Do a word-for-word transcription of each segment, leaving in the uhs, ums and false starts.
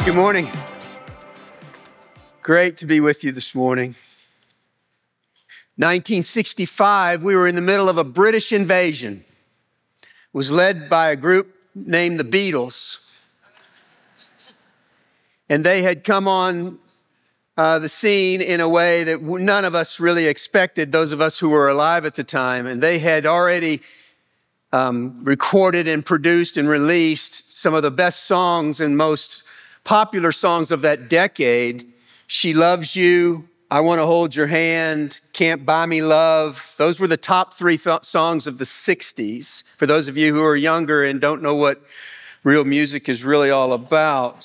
Good morning. Great to be with you this morning. nineteen sixty-five, we were in the middle of a British invasion. It was led by a group named the Beatles. And they had come on uh, the scene in a way that none of us really expected, those of us who were alive at the time. And they had already um, recorded and produced and released some of the best songs and most popular songs of that decade. She Loves You, I Want to Hold Your Hand, Can't Buy Me Love. Those were the top three th- songs of the sixties. For those of you who are younger and don't know what real music is really all about.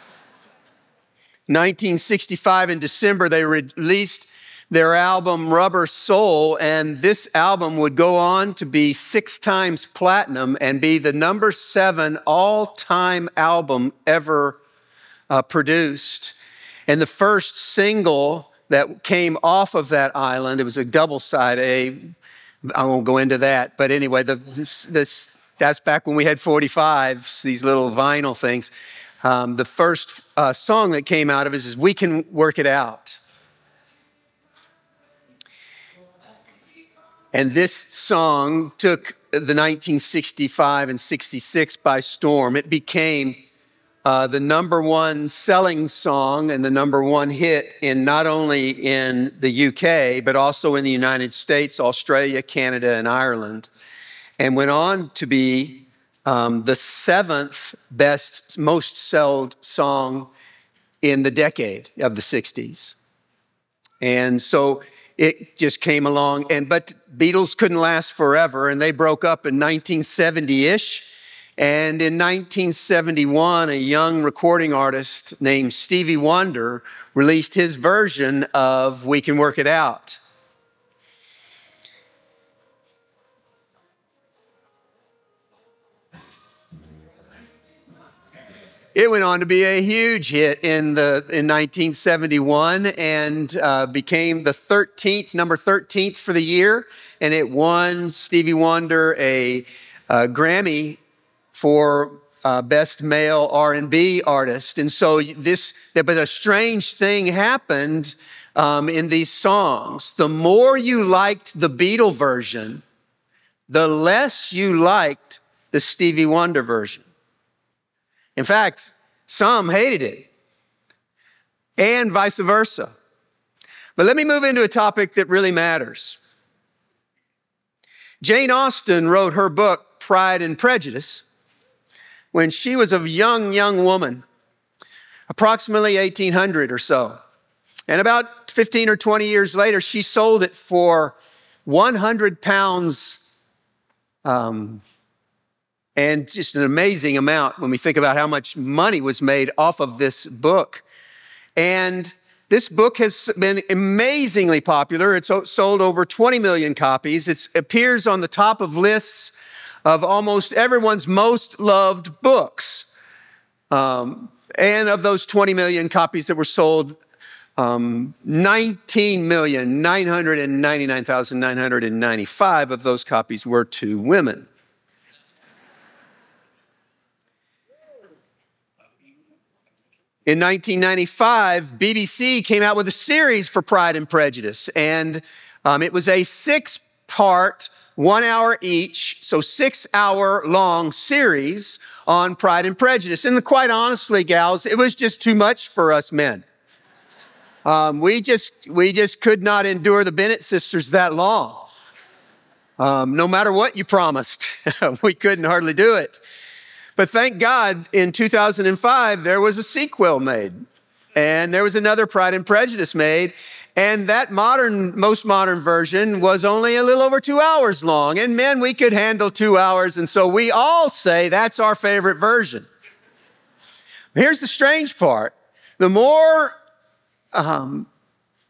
nineteen sixty-five in December, they released their album Rubber Soul, and this album would go on to be six times platinum and be the number seven all-time album ever Uh, produced. And the first single that came off of that island, it was a double side A. I won't go into that, but anyway, the, this, this, that's back when we had forty-fives, these little vinyl things. Um, the first uh, song that came out of it is We Can Work It Out. And this song took the nineteen sixty-five and sixty-six by storm. It became Uh, the number one selling song and the number one hit in not only in the U K, but also in the United States, Australia, Canada, and Ireland, and went on to be um, the seventh best, most sold song in the decade of the sixties. And so it just came along, and but Beatles couldn't last forever, and they broke up in nineteen seventy-ish. And in nineteen seventy-one, a young recording artist named Stevie Wonder released his version of We Can Work It Out. It went on to be a huge hit in the in nineteen seventy-one and uh, became the thirteenth, number thirteenth for the year. And it won Stevie Wonder a, a Grammy for uh, Best Male R and B Artist. And so this, but a strange thing happened um, in these songs. The more you liked the Beatle version, the less you liked the Stevie Wonder version. In fact, some hated it, and vice versa. But let me move into a topic that really matters. Jane Austen wrote her book, Pride and Prejudice, when she was a young, young woman, approximately eighteen hundred or so. And about fifteen or twenty years later, she sold it for one hundred pounds, um, and just an amazing amount when we think about how much money was made off of this book. And this book has been amazingly popular. It's sold over twenty million copies. It appears on the top of lists of almost everyone's most loved books. Um, and of those twenty million copies that were sold, um, nineteen million nine hundred ninety-nine thousand nine hundred ninety-five of those copies were to women. In nineteen ninety-five, B B C came out with a series for Pride and Prejudice, and um, it was a six-part, one hour each, so six-hour-long series on Pride and Prejudice. And quite honestly, gals, it was just too much for us men. Um, we just we just could not endure the Bennett sisters that long. Um, no matter what you promised, we couldn't hardly do it. But thank God, in two thousand five, there was a sequel made. And there was another Pride and Prejudice made. And that modern, most modern version was only a little over two hours long. And men, we could handle two hours. And so we all say that's our favorite version. Here's the strange part. The more um,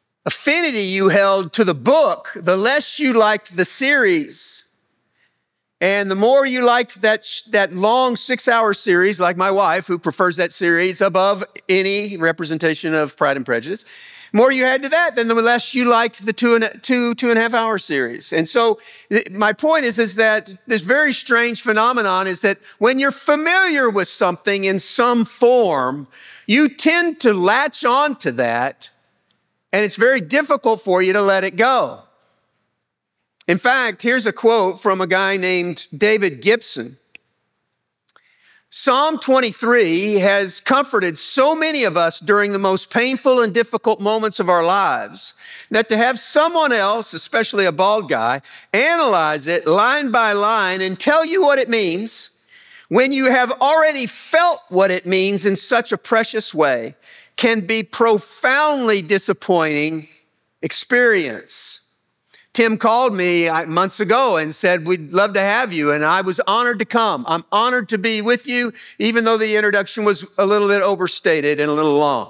affinity you held to the book, the less you liked the series. And the more you liked that, that long six-hour series, like my wife, who prefers that series above any representation of Pride and Prejudice, the more you had to that, then the less you liked the two and two, two and a half hour series. And so my point is, is that this very strange phenomenon is that when you're familiar with something in some form, you tend to latch on to that, and it's very difficult for you to let it go. In fact, here's a quote from a guy named David Gibson. Psalm twenty-three has comforted so many of us during the most painful and difficult moments of our lives that to have someone else, especially a bald guy, analyze it line by line and tell you what it means when you have already felt what it means in such a precious way can be profoundly disappointing experience. Tim called me months ago and said, we'd love to have you. And I was honored to come. I'm honored to be with you, even though the introduction was a little bit overstated and a little long.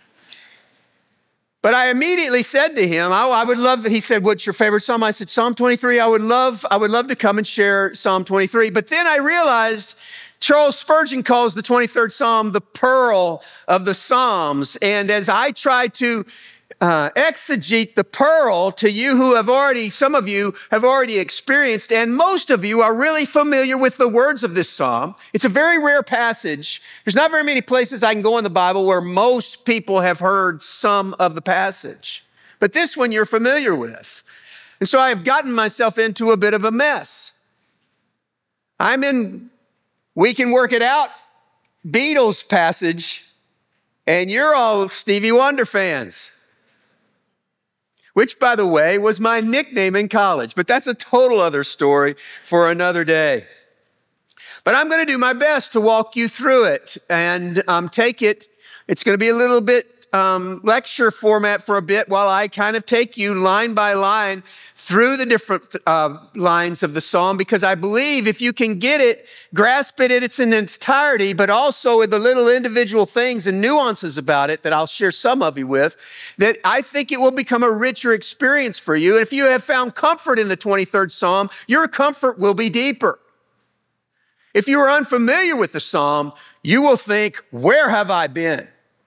But I immediately said to him, I, I would love, he said, what's your favorite psalm? I said, Psalm twenty-three. I would love, I would love to come and share Psalm twenty-three. But then I realized Charles Spurgeon calls the twenty-third Psalm the pearl of the Psalms. And as I try to Uh, exegete the pearl to you who have already, some of you have already experienced, and most of you are really familiar with the words of this psalm. It's a very rare passage. There's not very many places I can go in the Bible where most people have heard some of the passage. But this one you're familiar with. And so I have gotten myself into a bit of a mess. I'm in We Can Work It Out Beatles passage, and you're all Stevie Wonder fans. Which, by the way, was my nickname in college. But that's a total other story for another day. But I'm going to do my best to walk you through it and um, take it. It's going to be a little bit um, lecture format for a bit while I kind of take you line by line through the different uh, lines of the psalm, because I believe if you can get it, grasp it in its entirety, but also with the little individual things and nuances about it that I'll share some of you with, that I think it will become a richer experience for you. And if you have found comfort in the twenty-third Psalm, your comfort will be deeper. If you are unfamiliar with the psalm, you will think, where have I been?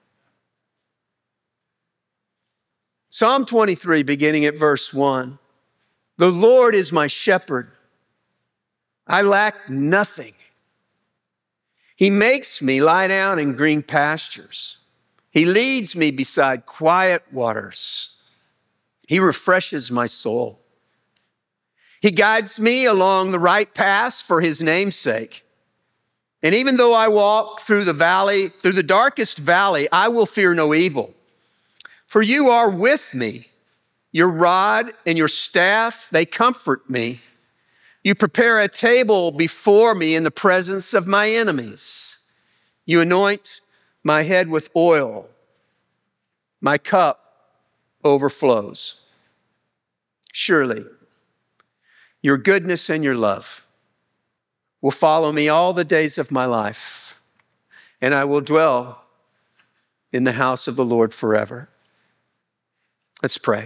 Psalm twenty-three, beginning at verse one. The Lord is my shepherd. I lack nothing. He makes me lie down in green pastures. He leads me beside quiet waters. He refreshes my soul. He guides me along the right paths for his name's sake. And even though I walk through the valley, through the darkest valley, I will fear no evil. For you are with me. Your rod and your staff, they comfort me. You prepare a table before me in the presence of my enemies. You anoint my head with oil. My cup overflows. Surely, your goodness and your love will follow me all the days of my life, and I will dwell in the house of the Lord forever. Let's pray.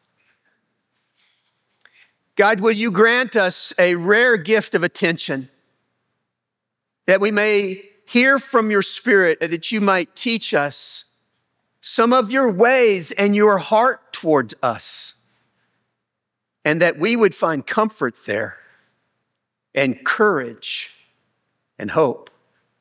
God, will you grant us a rare gift of attention, that we may hear from your Spirit, that you might teach us some of your ways and your heart toward us, and that we would find comfort there and courage and hope.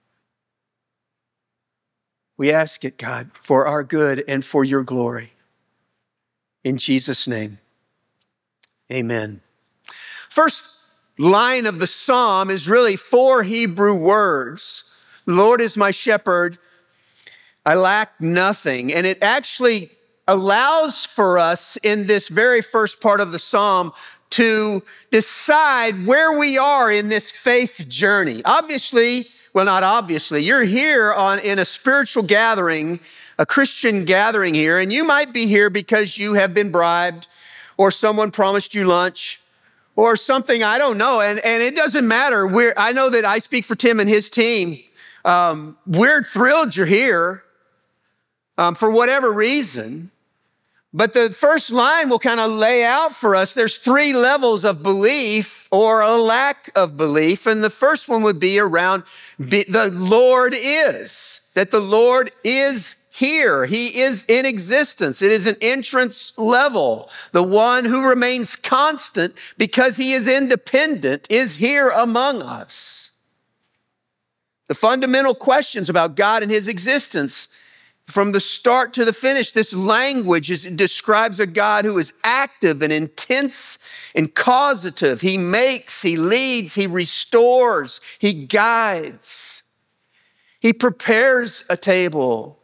We ask it, God, for our good and for your glory. In Jesus' name, amen. First line of the psalm is really four Hebrew words. The Lord is my shepherd. I lack nothing. And it actually allows for us in this very first part of the psalm to decide where we are in this faith journey. Obviously, well, not obviously, you're here on in a spiritual gathering, a Christian gathering here, and you might be here because you have been bribed or someone promised you lunch or something, I don't know. And, and it doesn't matter. We're, I know that I speak for Tim and his team. Um, we're thrilled you're here um, for whatever reason. But the first line will kind of lay out for us, there's three levels of belief or a lack of belief. And the first one would be around the Lord is, that the Lord is here. He is in existence. It is an entrance level. The one who remains constant because he is independent is here among us. The fundamental questions about God and his existence from the start to the finish, this language is, describes a God who is active and intense and causative. He makes, he leads, he restores, he guides. He prepares a table.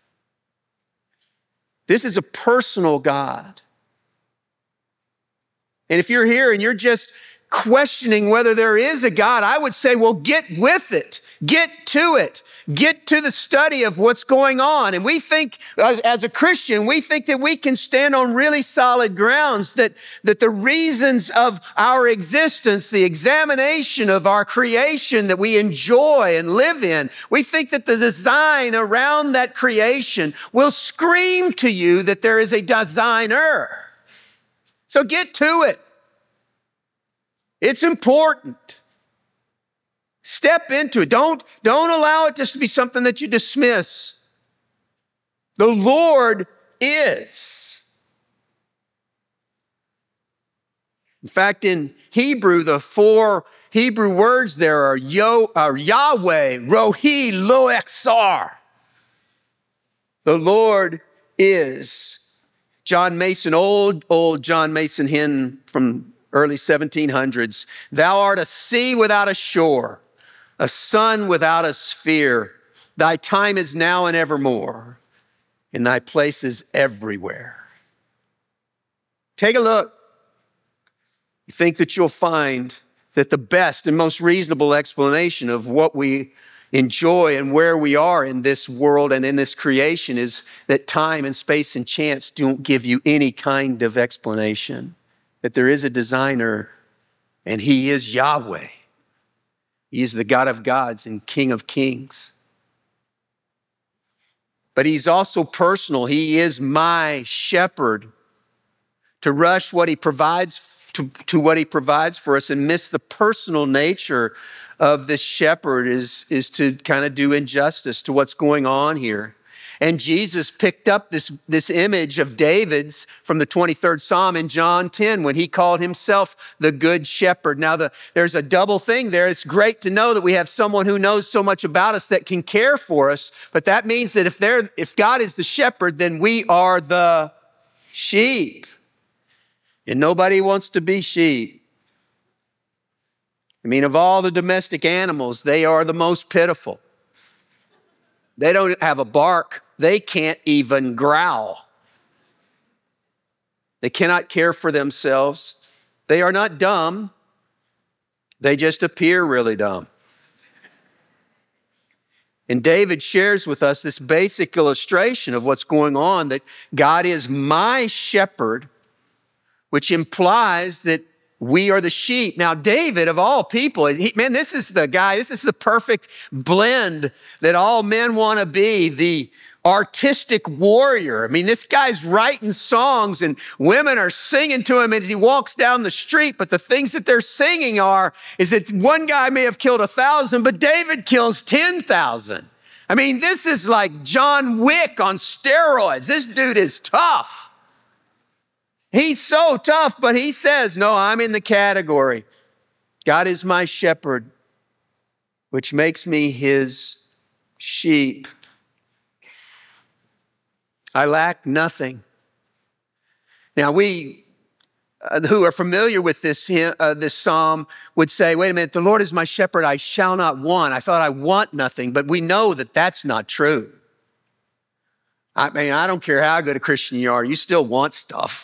This is a personal God. And if you're here and you're just questioning whether there is a God, I would say, well, get with it. Get to it. Get to the study of what's going on. And we think, as, as a Christian, we think that we can stand on really solid grounds, that, that the reasons of our existence, the examination of our creation that we enjoy and live in, we think that the design around that creation will scream to you that there is a designer. So get to it. It's important. Step into it. Don't, don't allow it just to be something that you dismiss. The Lord is. In fact, in Hebrew, the four Hebrew words there are, Yo, are Yahweh, Rohi, Lo Exar. The Lord is. John Mason, old, old John Mason hymn from early seventeen hundreds. Thou art a sea without a shore, a sun without a sphere. Thy time is now and evermore, and thy place is everywhere. Take a look. You think that you'll find that the best and most reasonable explanation of what we enjoy and where we are in this world and in this creation is that time and space and chance don't give you any kind of explanation. That there is a designer, and he is Yahweh. He is the God of gods and King of kings. But he's also personal. He is my shepherd. To rush what he provides to, to what he provides for us and miss the personal nature of this shepherd is, is to kind of do injustice to what's going on here. And Jesus picked up this, this image of David's from the twenty-third Psalm in John ten when he called himself the good shepherd. Now, the, there's a double thing there. It's great to know that we have someone who knows so much about us that can care for us. But that means that if, they're, if God is the shepherd, then we are the sheep. And nobody wants to be sheep. I mean, of all the domestic animals, they are the most pitiful. They don't have a bark. They can't even growl. They cannot care for themselves. They are not dumb. They just appear really dumb. And David shares with us this basic illustration of what's going on, that God is my shepherd, which implies that we are the sheep. Now, David, of all people, he, man, this is the guy, this is the perfect blend that all men want to be, the artistic warrior. I mean, this guy's writing songs and women are singing to him as he walks down the street. But the things that they're singing are, is that one guy may have killed a thousand, but David kills ten thousand. I mean, this is like John Wick on steroids. This dude is tough. He's so tough, but he says, no, I'm in the category. God is my shepherd, which makes me his sheep. I lack nothing. Now, we uh, who are familiar with this, uh, this psalm would say, wait a minute, the Lord is my shepherd, I shall not want. I thought I want nothing, but we know that that's not true. I mean, I don't care how good a Christian you are, you still want stuff.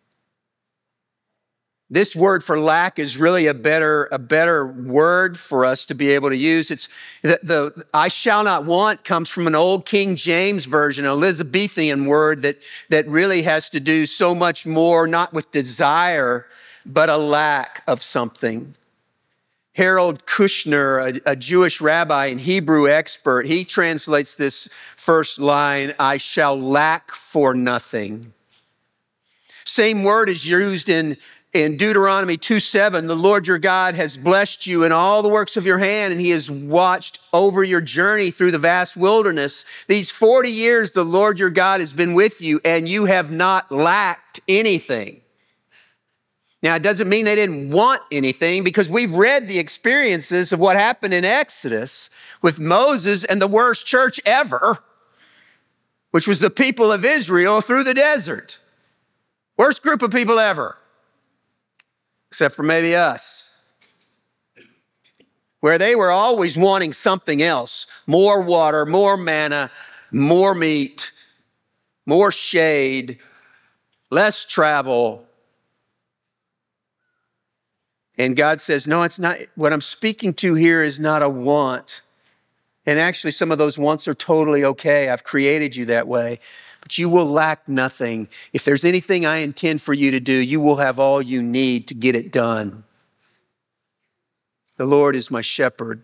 This word for lack is really a better, a better word for us to be able to use. It's the, the I shall not want comes from an old King James version, an Elizabethan word that, that really has to do so much more, not with desire, but a lack of something. Harold Kushner, a, a Jewish rabbi and Hebrew expert, he translates this first line, I shall lack for nothing. Same word is used in, in Deuteronomy two seven. The Lord your God has blessed you in all the works of your hand, and he has watched over your journey through the vast wilderness. These forty years, the Lord your God has been with you, and you have not lacked anything. Now, it doesn't mean they didn't want anything, because we've read the experiences of what happened in Exodus with Moses and the worst church ever, which was the people of Israel through the desert. Worst group of people ever, except for maybe us, where they were always wanting something else: more water, more manna, more meat, more shade, less travel. And God says, no, it's not. What I'm speaking to here is not a want. And actually, some of those wants are totally okay. I've created you that way. But you will lack nothing. If there's anything I intend for you to do, you will have all you need to get it done. The Lord is my shepherd.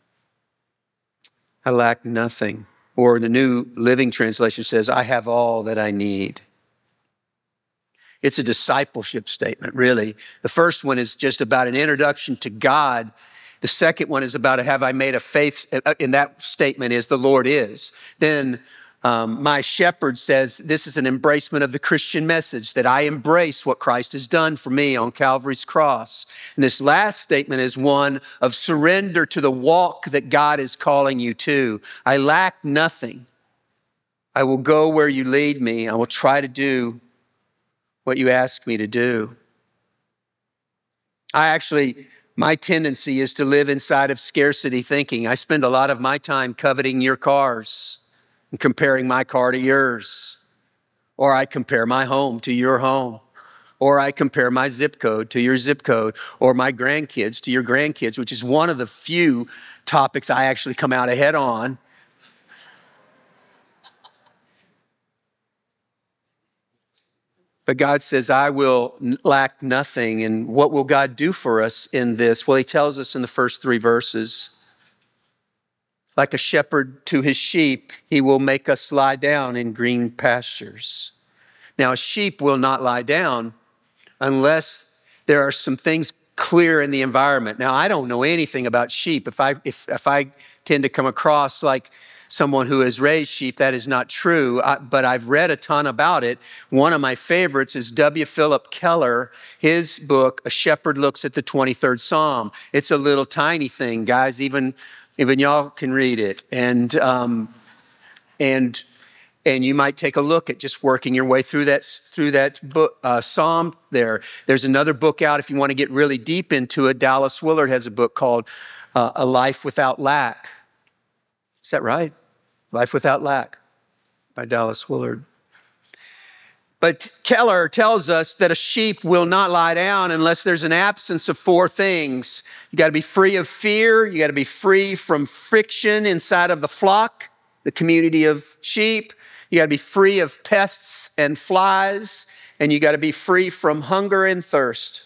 I lack nothing. Or the New Living Translation says, I have all that I need. It's a discipleship statement, really. The first one is just about an introduction to God. The second one is about, have I made a faith? In that statement is, the Lord is. Then um, my shepherd says, this is an embracement of the Christian message, that I embrace what Christ has done for me on Calvary's cross. And this last statement is one of surrender to the walk that God is calling you to. I lack nothing. I will go where you lead me. I will try to do what you ask me to do. I actually, my tendency is to live inside of scarcity thinking. I spend a lot of my time coveting your cars and comparing my car to yours. Or I compare my home to your home. Or I compare my zip code to your zip code. Or my grandkids to your grandkids, which is one of the few topics I actually come out ahead on. But God says, I will lack nothing. And what will God do for us in this? Well, he tells us in the first three verses, like a shepherd to his sheep, he will make us lie down in green pastures. Now, a sheep will not lie down unless there are some things clear in the environment. Now, I don't know anything about sheep. If I, if, if I tend to come across like someone who has raised sheep, that is not true, I, but I've read a ton about it. One of my favorites is W. Philip Keller. His book, A Shepherd Looks at the twenty-third Psalm. It's a little tiny thing, guys. Even, even y'all can read it. And, um, and, and you might take a look at just working your way through that, through that book, uh, Psalm there. There's another book out if you want to get really deep into it. Dallas Willard has a book called uh, A Life Without Lack. Is that right? Life Without Lack by Dallas Willard. But Keller tells us that a sheep will not lie down unless there's an absence of four things. You got to be free of fear. You got to be free from friction inside of the flock, the community of sheep. You got to be free of pests and flies. And you got to be free from hunger and thirst.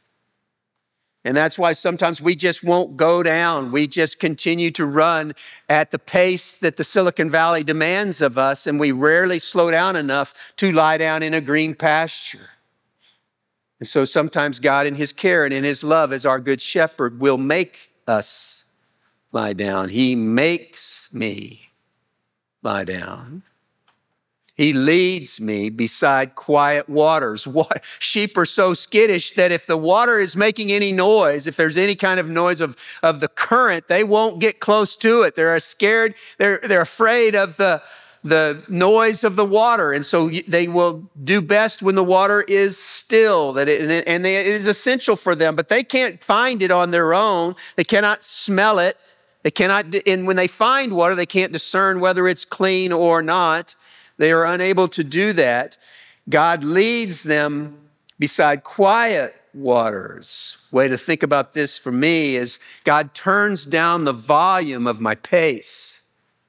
And that's why sometimes we just won't go down. We just continue to run at the pace that the Silicon Valley demands of us, and we rarely slow down enough to lie down in a green pasture. And so sometimes God in his care and in his love as our good shepherd will make us lie down. He makes me lie down. He leads me beside quiet waters. What? Sheep are so skittish that if the water is making any noise, if there's any kind of noise of, of the current, they won't get close to it. They're scared, they're, they're afraid of the, the noise of the water. And so they will do best when the water is still. That it, and they, it is essential for them, but they can't find it on their own. They cannot smell it. They cannot, and when they find water, they can't discern whether it's clean or not. They are unable to do that. God leads them beside quiet waters. Way to think about this for me is God turns down the volume of my pace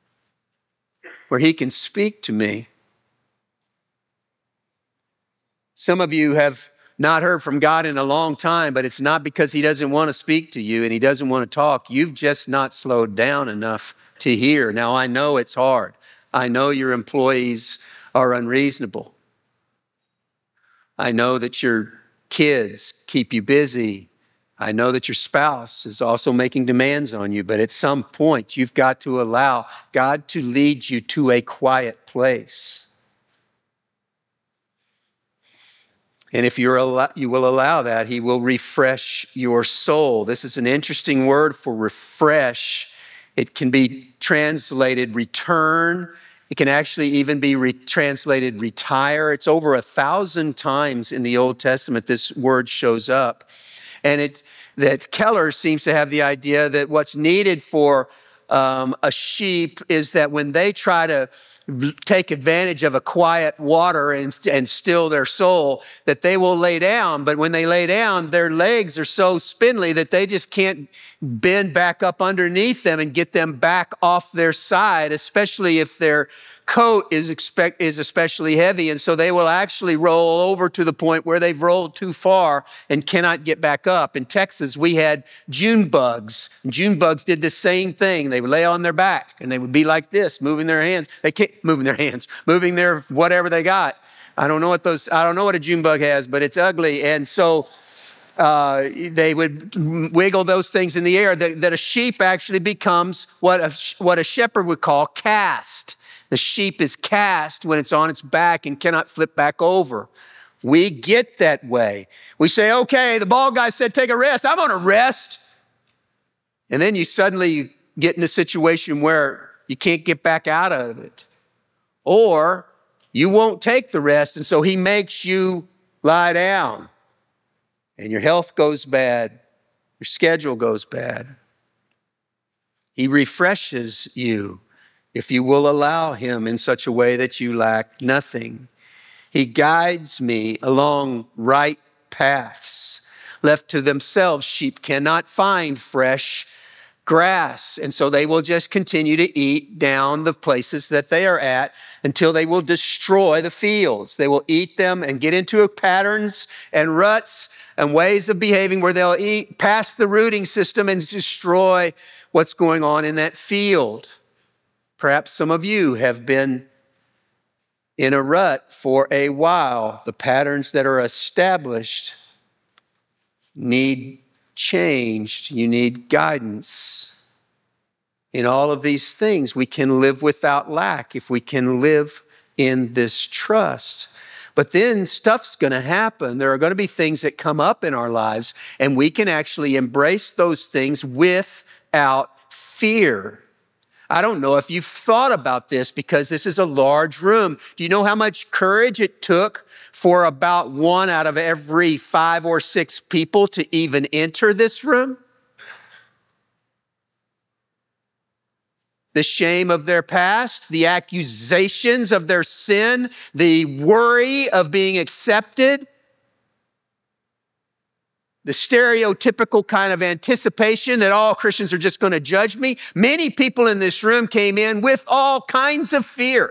where he can speak to me. Some of you have not heard from God in a long time, but it's not because he doesn't want to speak to you and he doesn't want to talk. You've just not slowed down enough to hear. Now, I know it's hard. I know your employees are unreasonable. I know that your kids keep you busy. I know that your spouse is also making demands on you, but at some point you've got to allow God to lead you to a quiet place. And if you're al- you will allow that, he will refresh your soul. This is an interesting word for refresh. It can be translated return. It can actually even be re- translated retire. It's over a thousand times in the Old Testament this word shows up. And it that Keller seems to have the idea that what's needed for um, a sheep is that when they try to take advantage of a quiet water and, and still their soul, that they will lay down. But when they lay down, their legs are so spindly that they just can't bend back up underneath them and get them back off their side, especially if their coat is expect is especially heavy. And so they will actually roll over to the point where they've rolled too far and cannot get back up. In Texas, we had June bugs. June bugs did the same thing. They would lay on their back and they would be like this, moving their hands. They can't moving their hands, moving their whatever they got. I don't know what those, I don't know what a June bug has, but it's ugly. And so uh, they would wiggle those things in the air. That, that a sheep actually becomes what a, what a shepherd would call cast. The sheep is cast when it's on its back and cannot flip back over. We get that way. We say, okay, the bald guy said, take a rest. I'm going to rest. And then you suddenly get in a situation where you can't get back out of it. Or you won't take the rest. And so he makes you lie down. And your health goes bad. Your schedule goes bad. He refreshes you if you will allow him in such a way that you lack nothing. He guides me along right paths. Left to themselves, sheep cannot find fresh grass. And so they will just continue to eat down the places that they are at until they will destroy the fields. They will eat them and get into patterns and ruts and ways of behaving where they'll eat past the rooting system and destroy what's going on in that field. Perhaps some of you have been in a rut for a while. The patterns that are established need changed. You need guidance. In all of these things, we can live without lack if we can live in this trust. But then stuff's going to happen. There are going to be things that come up in our lives, and we can actually embrace those things without fear. I don't know if you've thought about this because this is a large room. Do you know how much courage it took for about one out of every five or six people to even enter this room? The shame of their past, the accusations of their sin, the worry of being accepted, the stereotypical kind of anticipation that all Christians are just going to judge me. Many people in this room came in with all kinds of fear.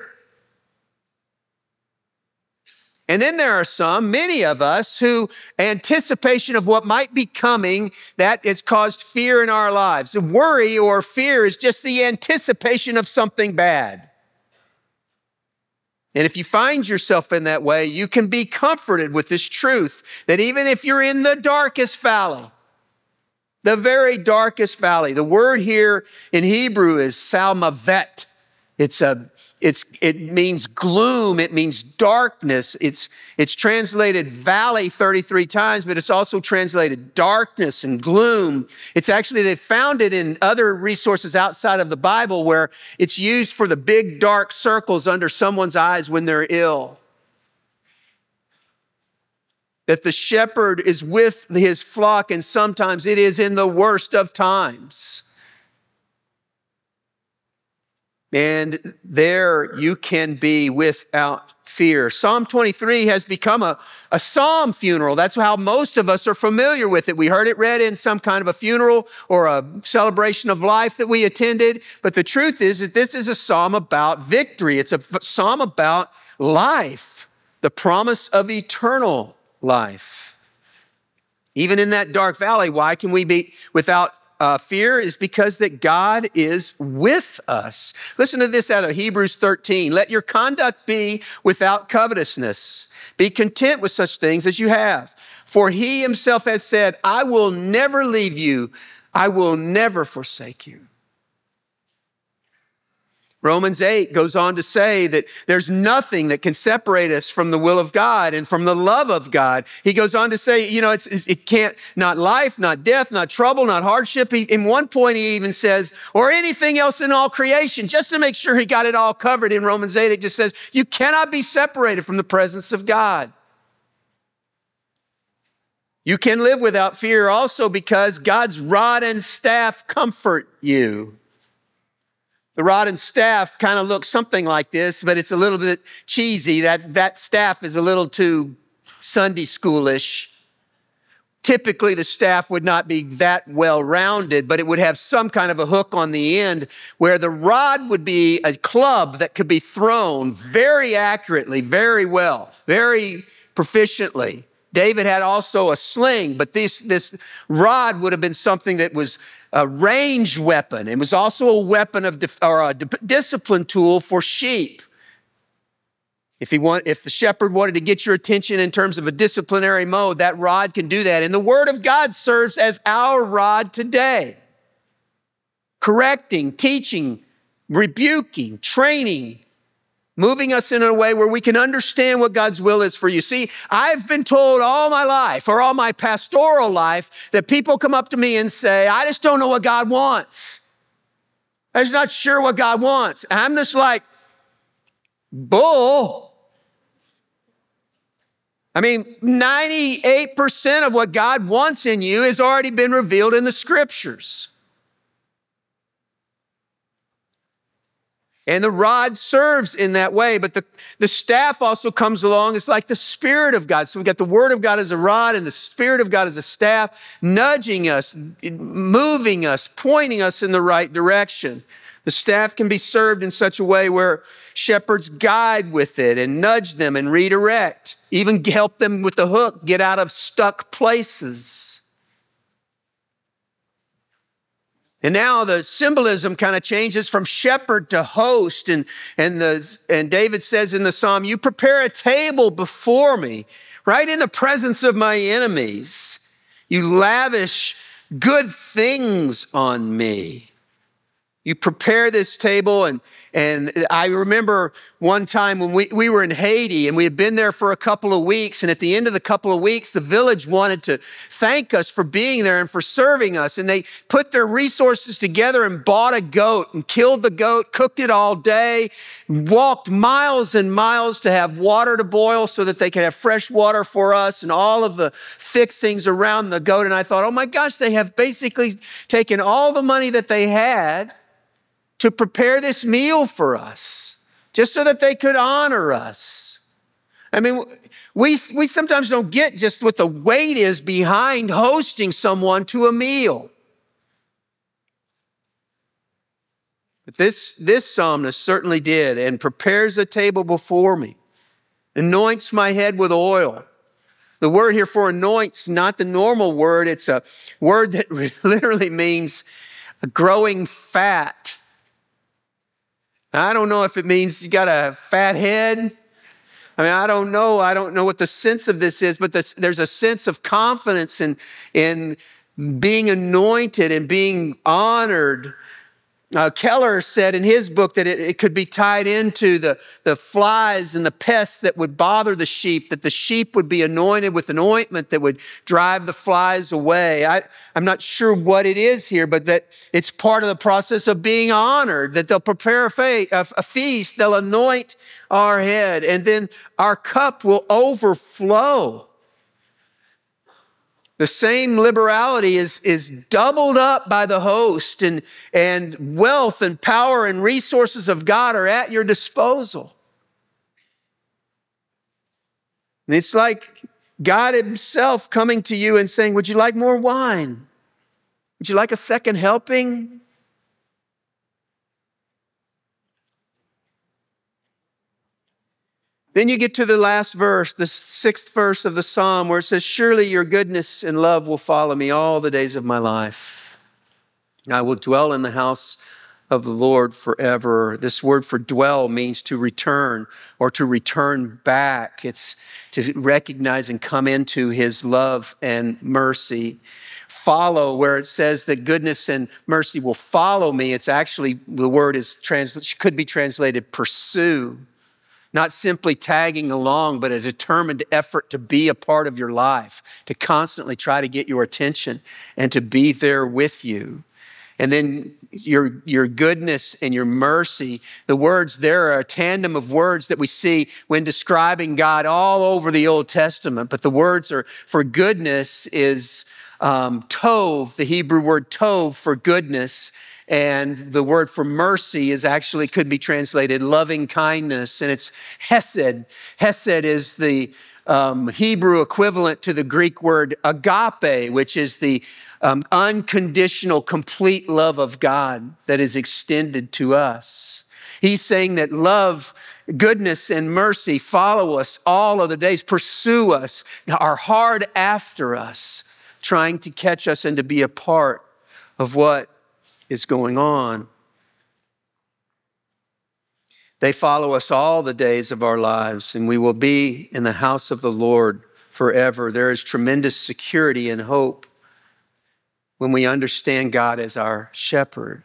And then there are some, many of us, who anticipation of what might be coming, that has caused fear in our lives. Worry or fear is just the anticipation of something bad. And if you find yourself in that way, you can be comforted with this truth that even if you're in the darkest valley, the very darkest valley, the word here in Hebrew is salmavet. It's a, it's, it means gloom. It means darkness. It's, it's translated valley thirty-three times, but it's also translated darkness and gloom. It's actually, they found it in other resources outside of the Bible where it's used for the big dark circles under someone's eyes when they're ill. That the shepherd is with his flock, and sometimes it is in the worst of times. And there you can be without fear. Psalm twenty-three has become a, a psalm funeral. That's how most of us are familiar with it. We heard it read in some kind of a funeral or a celebration of life that we attended. But the truth is that this is a psalm about victory. It's a psalm about life, the promise of eternal life. Even in that dark valley, why can we be without uh, fear is because that God is with us. Listen to this out of Hebrews thirteen. Let your conduct be without covetousness. Be content with such things as you have. For he himself has said, I will never leave you. I will never forsake you. Romans eight goes on to say that there's nothing that can separate us from the will of God and from the love of God. He goes on to say, you know, it's, it's, it can't, not life, not death, not trouble, not hardship. He, in one point, he even says, or anything else in all creation, just to make sure he got it all covered. In Romans eight, it just says, you cannot be separated from the presence of God. You can live without fear also because God's rod and staff comfort you. The rod and staff kind of looks something like this, but it's a little bit cheesy. That, that staff is a little too Sunday schoolish. Typically, the staff would not be that well-rounded, but it would have some kind of a hook on the end where the rod would be a club that could be thrown very accurately, very well, very proficiently. David had also a sling, but this, this rod would have been something that was a ranged weapon. It was also a weapon of dif- or a di- discipline tool for sheep. If he want, if the shepherd wanted to get your attention in terms of a disciplinary mode, that rod can do that. And the word of God serves as our rod today. Correcting, teaching, rebuking, training, moving us in a way where we can understand what God's will is for you. See, I've been told all my life, or all my pastoral life, that people come up to me and say, I just don't know what God wants. I'm just not sure what God wants. And I'm just like, bull. I mean, ninety-eight percent of what God wants in you has already been revealed in the scriptures. And the rod serves in that way, but the, the staff also comes along. It's like the Spirit of God. So we got the Word of God as a rod and the Spirit of God as a staff, nudging us, moving us, pointing us in the right direction. The staff can be served in such a way where shepherds guide with it and nudge them and redirect, even help them with the hook, get out of stuck places. And now the symbolism kind of changes from shepherd to host. And, and, the, and David says in the Psalm, you prepare a table before me, right in the presence of my enemies. You lavish good things on me. You prepare this table. And, and I remember one time when we, we were in Haiti and we had been there for a couple of weeks. And at the end of the couple of weeks, the village wanted to thank us for being there and for serving us. And they put their resources together and bought a goat and killed the goat, cooked it all day, walked miles and miles to have water to boil so that they could have fresh water for us and all of the fixings around the goat. And I thought, oh my gosh, they have basically taken all the money that they had to prepare this meal for us, just so that they could honor us. I mean, we, we sometimes don't get just what the weight is behind hosting someone to a meal. But this, this psalmist certainly did, and prepares a table before me, anoints my head with oil. The word here for anoints, not the normal word. It's a word that literally means growing fat. I don't know if it means you got a fat head. I mean, I don't know. I don't know what the sense of this is, but there's a sense of confidence in, in being anointed and being honored. Uh, Keller said in his book that it, it could be tied into the, the flies and the pests that would bother the sheep, that the sheep would be anointed with an ointment that would drive the flies away. I, I'm not sure what it is here, but that it's part of the process of being honored, that they'll prepare a, fe- a, a feast, they'll anoint our head, and then our cup will overflow. The same liberality is, is doubled up by the host, and, and wealth and power and resources of God are at your disposal. And it's like God himself coming to you and saying, would you like more wine? Would you like a second helping? Then you get to the last verse, the sixth verse of the Psalm, where it says, surely your goodness and love will follow me all the days of my life. I will dwell in the house of the Lord forever. This word for dwell means to return or to return back. It's to recognize and come into his love and mercy. Follow, where it says that goodness and mercy will follow me, it's actually, the word is trans, could be translated pursue. Not simply tagging along, but a determined effort to be a part of your life, to constantly try to get your attention and to be there with you. And then your, your goodness and your mercy, the words there are a tandem of words that we see when describing God all over the Old Testament. But the words are for goodness is um, tov, the Hebrew word tov for goodness. And the word for mercy is actually could be translated loving kindness, and it's hesed. Hesed is the um, Hebrew equivalent to the Greek word agape, which is the um, unconditional, complete love of God that is extended to us. He's saying that love, goodness, and mercy follow us all of the days, pursue us, are hard after us, trying to catch us and to be a part of what is going on. They follow us all the days of our lives, and we will be in the house of the Lord forever. There is tremendous security and hope when we understand God as our shepherd.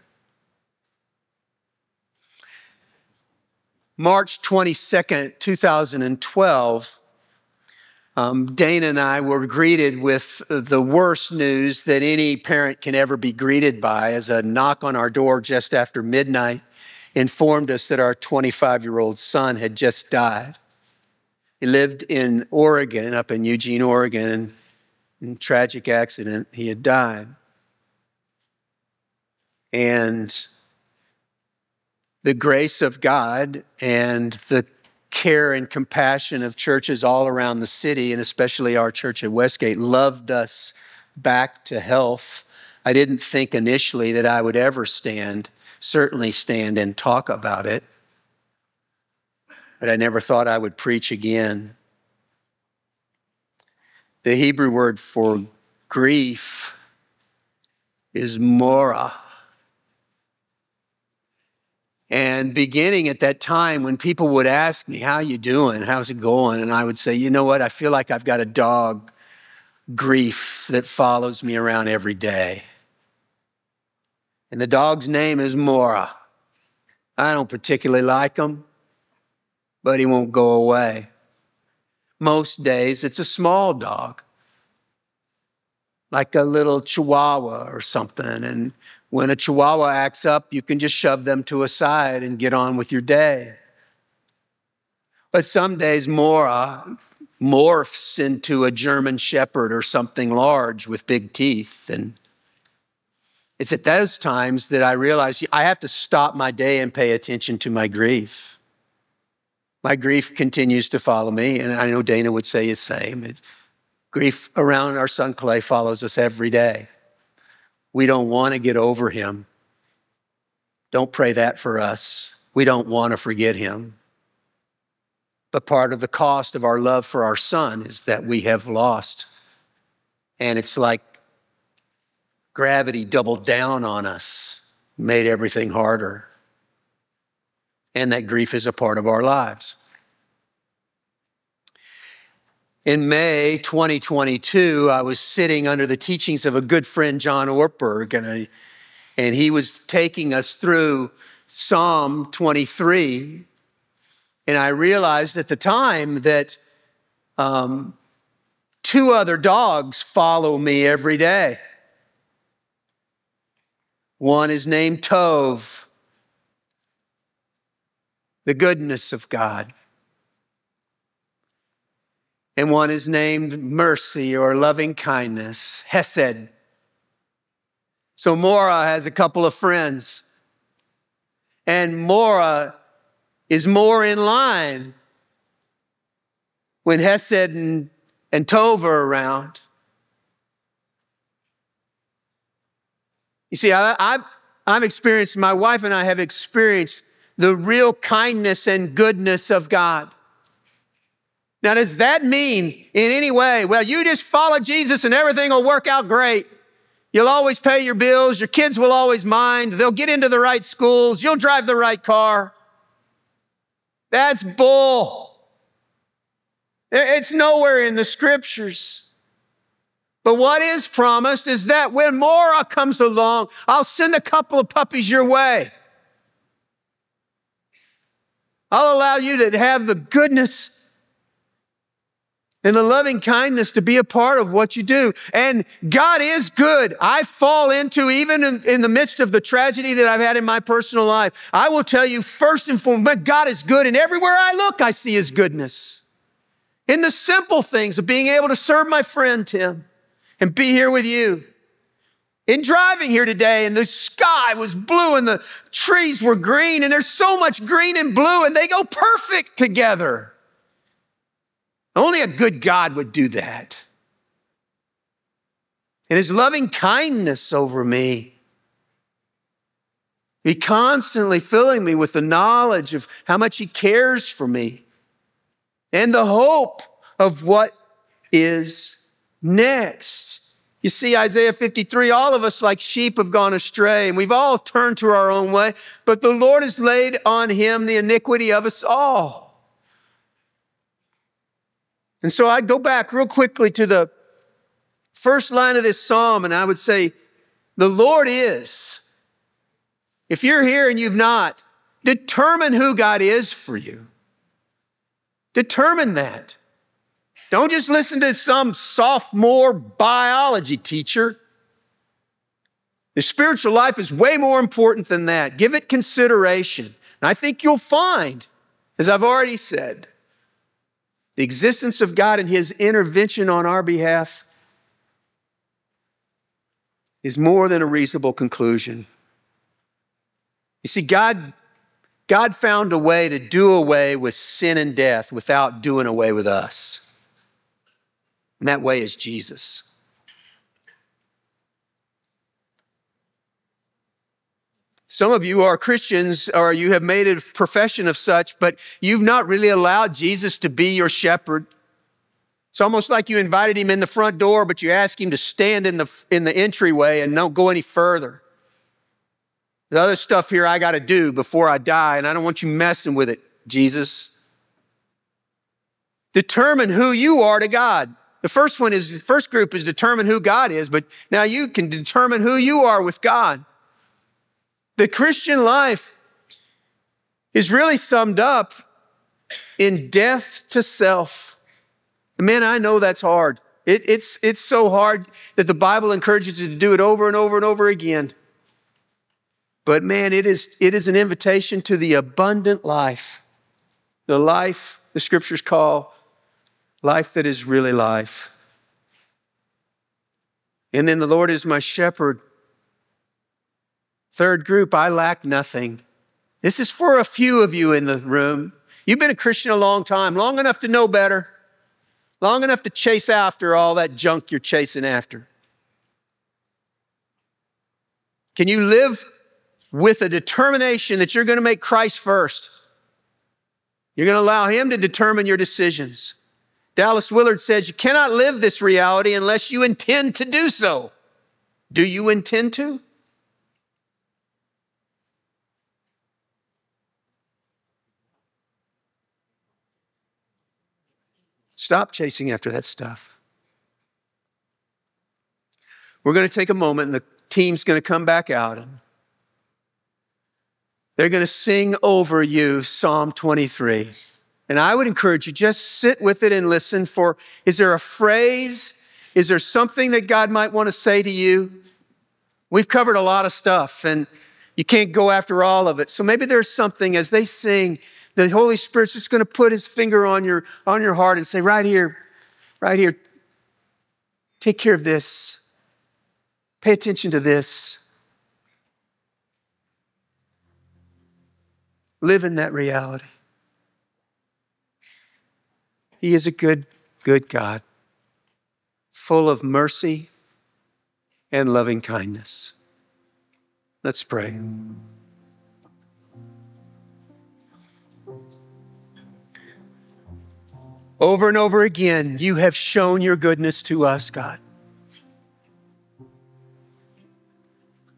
March twenty-second, two thousand twelve, Um, Dana and I were greeted with the worst news that any parent can ever be greeted by, as a knock on our door just after midnight informed us that our twenty-five-year-old son had just died. He lived in Oregon, up in Eugene, Oregon, and in a tragic accident, he had died. And the grace of God and the care and compassion of churches all around the city, and especially our church at Westgate, loved us back to health. I didn't think initially that I would ever stand, certainly stand and talk about it, but I never thought I would preach again. The Hebrew word for grief is mora. And beginning at that time when people would ask me, how you doing? How's it going? And I would say, you know what? I feel like I've got a dog grief that follows me around every day. And the dog's name is Mora. I don't particularly like him, but he won't go away. Most days it's a small dog, like a little Chihuahua or something. And when a Chihuahua acts up, you can just shove them to a side and get on with your day. But some days Mora morphs into a German Shepherd or something large with big teeth. And it's at those times that I realize I have to stop my day and pay attention to my grief. My grief continues to follow me, and I know Dana would say the same. It, grief around our son Clay follows us every day. We don't want to get over him. Don't pray that for us. We don't want to forget him. But part of the cost of our love for our son is that we have lost. And it's like gravity doubled down on us, made everything harder. And that grief is a part of our lives. In May twenty twenty-two, I was sitting under the teachings of a good friend, John Ortberg, and, I, and he was taking us through Psalm twenty-three. And I realized at the time that um, two other dogs follow me every day. One is named Tov, the goodness of God. And one is named mercy or loving kindness, Hesed. So Mora has a couple of friends. And Mora is more in line when Hesed and, and Tov are around. You see, I, I've, I've experienced, my wife and I have experienced the real kindness and goodness of God. Now, does that mean in any way, well, you just follow Jesus and everything will work out great? You'll always pay your bills. Your kids will always mind. They'll get into the right schools. You'll drive the right car. That's bull. It's nowhere in the scriptures. But what is promised is that when more comes along, I'll send a couple of puppies your way. I'll allow you to have the goodness and the loving kindness to be a part of what you do. And God is good. I fall into, even in, in the midst of the tragedy that I've had in my personal life, I will tell you first and foremost, but God is good. And everywhere I look, I see his goodness. In the simple things of being able to serve my friend Tim and be here with you. In driving here today, and the sky was blue and the trees were green, and there's so much green and blue, and they go perfect together. Only a good God would do that. And his loving kindness over me, he constantly filling me with the knowledge of how much he cares for me and the hope of what is next. You see, Isaiah fifty-three, all of us like sheep have gone astray, and we've all turned to our own way, but the Lord has laid on him the iniquity of us all. And so I'd go back real quickly to the first line of this psalm, and I would say, the Lord is. If you're here and you've not, determine who God is for you. Determine that. Don't just listen to some sophomore biology teacher. The spiritual life is way more important than that. Give it consideration. And I think you'll find, as I've already said, the existence of God and his intervention on our behalf is more than a reasonable conclusion. You see, God, God found a way to do away with sin and death without doing away with us. And that way is Jesus. Some of you are Christians, or you have made a profession of such, but you've not really allowed Jesus to be your shepherd. It's almost like you invited him in the front door, but you asked him to stand in the, in the entryway and don't go any further. The other stuff here I got to do before I die, and I don't want you messing with it, Jesus. Determine who you are to God. The first one is, the first group is determine who God is, but now you can determine who you are with God. The Christian life is really summed up in death to self. Man, I know that's hard. It, it's, it's so hard that the Bible encourages you to do it over and over and over again. But man, it is, it is an invitation to the abundant life. The life the scriptures call life that is really life. And then the Lord is my shepherd. Third group, I lack nothing. This is for a few of you in the room. You've been a Christian a long time, long enough to know better, long enough to chase after all that junk you're chasing after. Can you live with a determination that you're going to make Christ first? You're going to allow him to determine your decisions. Dallas Willard says you cannot live this reality unless you intend to do so. Do you intend to? Stop chasing after that stuff. We're going to take a moment, and the team's going to come back out. And they're going to sing over you Psalm twenty-three. And I would encourage you, just sit with it and listen for, is there a phrase? Is there something that God might want to say to you? We've covered a lot of stuff, and you can't go after all of it. So maybe there's something as they sing, the Holy Spirit's just going to put his finger on your, on your heart and say, right here, right here, take care of this. Pay attention to this. Live in that reality. He is a good, good God, full of mercy and loving kindness. Let's pray. Over and over again, you have shown your goodness to us, God.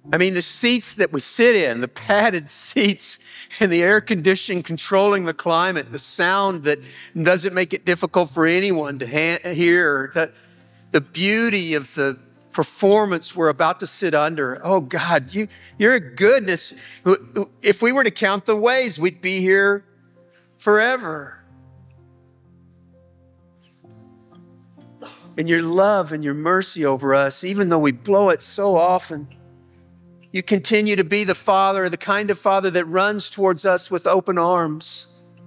I mean, the seats that we sit in, the padded seats and the air conditioning controlling the climate, the sound that doesn't make it difficult for anyone to ha- hear, the, the beauty of the performance we're about to sit under. Oh God, you, your goodness. If we were to count the ways, we'd be here forever. And your love and your mercy over us, even though we blow it so often, you continue to be the Father, the kind of Father that runs towards us with open arms.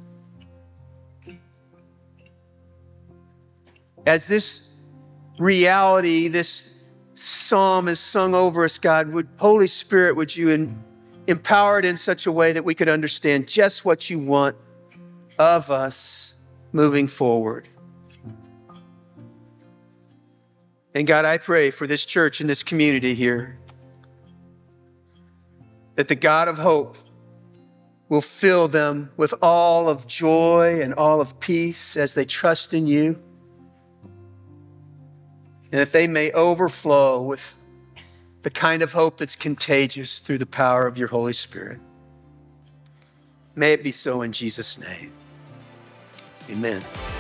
As this reality, this psalm is sung over us, God, would Holy Spirit, would you in, empower it in such a way that we could understand just what you want of us moving forward. And God, I pray for this church and this community here, that the God of hope will fill them with all of joy and all of peace as they trust in you, and that they may overflow with the kind of hope that's contagious through the power of your Holy Spirit. May it be so in Jesus' name. Amen.